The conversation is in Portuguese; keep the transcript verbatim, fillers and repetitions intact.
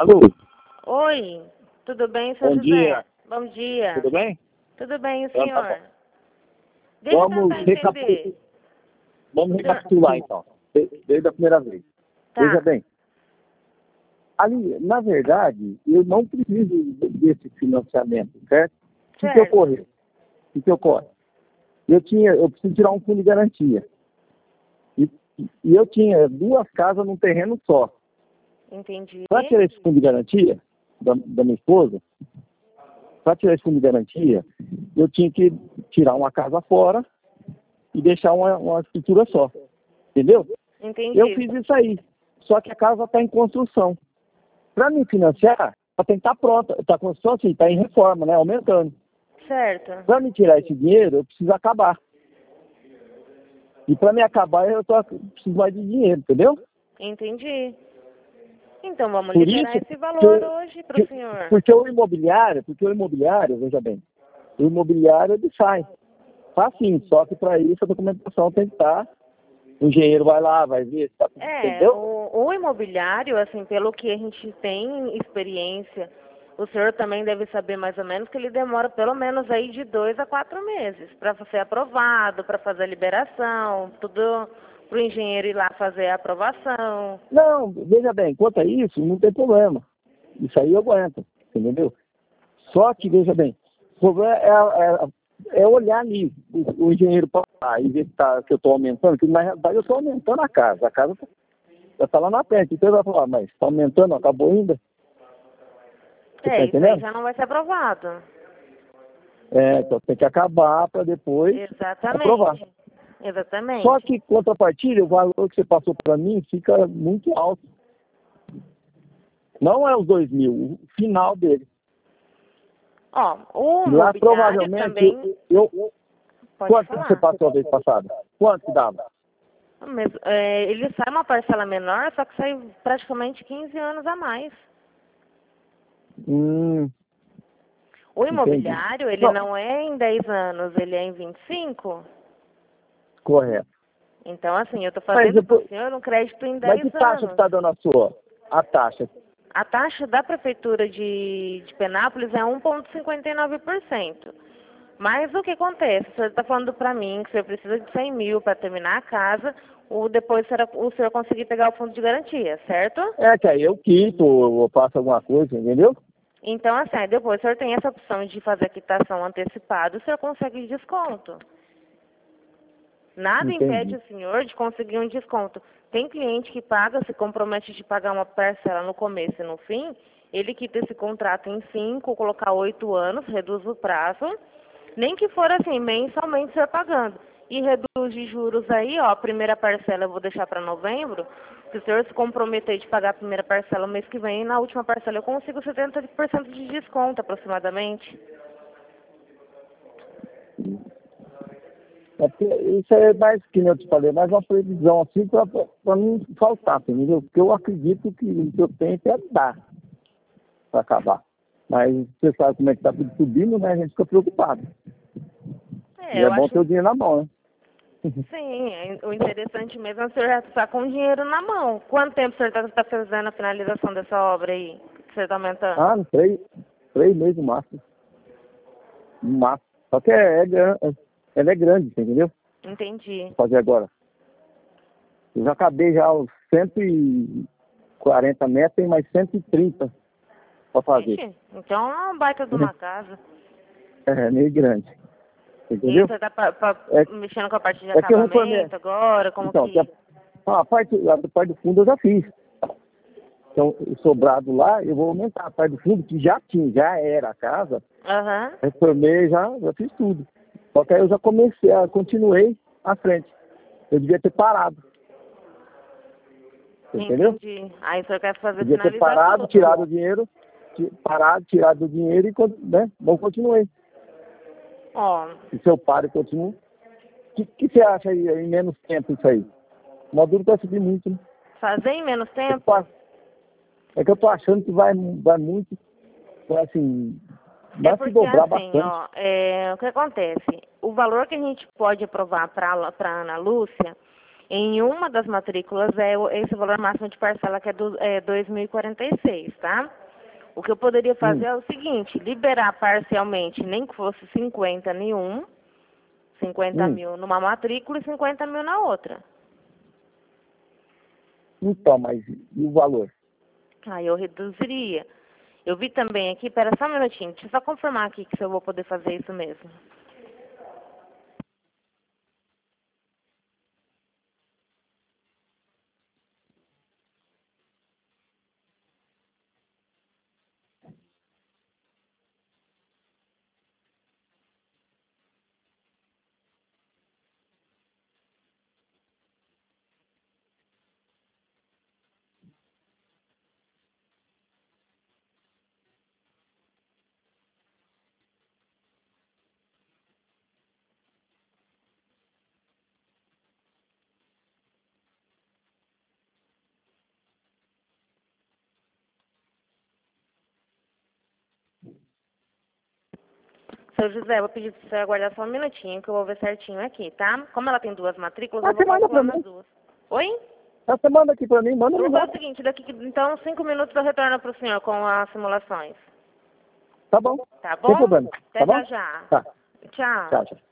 Alô? Oi, tudo bem, senhor Bom José? dia. Bom dia. Tudo bem? Tudo bem, Então, senhor? tá bom. Deixa eu Vamos, tentar recapi... entender. Vamos Senhor- recapitular, então, de- desde a primeira vez. Tá. Veja bem, ali, na verdade, eu não preciso desse financiamento, certo? O que, que Certo. ocorreu? O que, que ocorre? Eu, tinha, eu preciso tirar um fundo de garantia. E, e eu tinha duas casas num terreno só. Entendi. Para tirar esse fundo de garantia da, da minha esposa, para tirar esse fundo de garantia, eu tinha que tirar uma casa fora e deixar uma, uma escritura só. Entendeu? Entendi. Eu fiz isso aí. Só que a casa está em construção. Para me financiar, ela tem que estar pronta. Está construção assim, está em reforma, né? Aumentando. Certo. Para me tirar esse dinheiro, eu preciso acabar. E para me acabar, eu tô, preciso mais de dinheiro, entendeu? Entendi. Então vamos Por liberar isso esse valor que- hoje para que- o senhor. Porque o imobiliário, porque o imobiliário, veja bem, o imobiliário ele sai. Tá sim, só que para isso a documentação tem que estar. O engenheiro vai lá, vai ver, tá, É, entendeu? o, o imobiliário, assim, pelo que a gente tem experiência, o senhor também deve saber mais ou menos que ele demora pelo menos aí de dois a quatro meses para ser aprovado, para fazer a liberação, tudo para o engenheiro ir lá fazer a aprovação. Não, veja bem, quanto a isso, não tem problema. Isso aí eu aguento, entendeu? Só que, veja bem, o problema é, é, é olhar ali, o, o engenheiro passar e ver que, tá, que eu estou aumentando, que na realidade eu estou aumentando a casa. A casa tá, já está lá na frente. Então ele vai falar, mas está aumentando, não acabou ainda? Você É, tá isso aí entendendo? já não vai ser aprovado. É, então tem que acabar para depois aprovar. Exatamente. Exatamente. Só que, contrapartida, o valor que você passou para mim fica muito alto. Não é os dois mil, o final dele. Ó, o Lá imobiliário provavelmente, também eu, eu- pode quanto falar. você passou a vez passada? Quanto que dava? Mas, é, ele sai uma parcela menor, só que sai praticamente quinze anos a mais. Hum, O entendi. imobiliário, ele Não, não é em dez anos, ele é em vinte e cinco. correto. Então, assim, eu estou Mas, fazendo eu, para o senhor um crédito em mas dez que taxa que anos. está dando a sua? A taxa? A taxa da prefeitura de, de Penápolis é um vírgula cinquenta e nove por cento. Mas o que acontece? O senhor está falando para mim que o senhor precisa de cem mil para terminar a casa, ou depois será o senhor conseguir pegar o fundo de garantia, certo? É, que aí eu quito, ou eu faço alguma coisa, entendeu? Então, assim, aí depois o senhor tem essa opção de fazer a quitação antecipada, o senhor consegue desconto. Nada impede Entendi. o senhor de conseguir um desconto. Tem cliente que paga, se compromete de pagar uma parcela no começo e no fim, ele quita esse contrato em cinco, colocar oito anos, reduz o prazo, nem que for assim, mensalmente o senhor pagando. E reduz de juros aí, ó, a primeira parcela eu vou deixar para novembro, se o senhor se comprometer de pagar a primeira parcela no mês que vem, na última parcela eu consigo setenta por cento de desconto aproximadamente. É porque isso é mais, que nem eu te falei, mais uma previsão assim para não faltar, entendeu? Porque eu acredito que o que eu tenho é dar para acabar. Mas você sabe como é que está tudo subindo, né? A gente fica preocupado. É, E é eu bom acho. ter o dinheiro na mão, né? Sim, é- o interessante mesmo é o senhor já estar com o dinheiro na mão. Quanto tempo o senhor está fazendo a finalização dessa obra aí? Que o senhor está aumentando? Ah, no três, três meses no máximo. No máximo. Só que é, é, gran- é- ela é grande, você entendeu? Entendi. Vou fazer agora. Eu já acabei já os cento e quarenta metros, tem mais cento e trinta para fazer. Ixi, então é uma baita de uma casa. É meio grande. E Entendeu? você está É, mexendo com a parte de é que eu reformei. acabamento agora? Como Então, que. que a, a, parte, a parte do fundo eu já fiz. Então, o sobrado lá, eu vou aumentar a parte do fundo, que já tinha, já era a casa. Aham. Reformei, já, já fiz tudo. Só que aí eu já comecei, a, continuei à frente. Eu devia ter parado. Você entendeu? Entendi. Aí o senhor quer fazer Devia ter finalizar parado, tudo. tirado o dinheiro, ti- parado, tirado o dinheiro e, con- né? Não continuei. Ó, E se eu paro e continuo, o que, que você acha aí, em menos tempo isso aí? O módulo vai subir muito, né? fazer em menos Eu tempo? tô- É que eu tô achando que vai, vai muito, vai assim, É vai se porque dobrar assim, bastante. ó, é, o que acontece? O valor que a gente pode aprovar para a Ana Lúcia, Em uma das matrículas é o- esse valor máximo de parcela que é, do, é dois mil e quarenta e seis, tá? O que eu poderia fazer Hum. é o seguinte, liberar parcialmente, nem que fosse cinquenta em um, cinquenta Hum. mil numa matrícula e cinquenta mil na outra. Então, mas e o valor? Aí eu reduziria. Eu vi também aqui, pera só um minutinho, deixa eu só confirmar aqui que se eu vou poder fazer isso mesmo. Seu José, eu vou pedir para você aguardar só um minutinho que eu vou ver certinho aqui, tá? Como ela tem duas matrículas, Ah, eu vou você manda calcular pra nas mim. duas. Oi? Ah, você manda aqui pra mim, manda Eu vou no fazer o zap. seguinte, daqui então cinco minutos eu retorno para o senhor com as simulações. Tá bom. Tá Sem bom? problema. Até Tá já bom? já. Tá. Tchau. Tchau, tchau.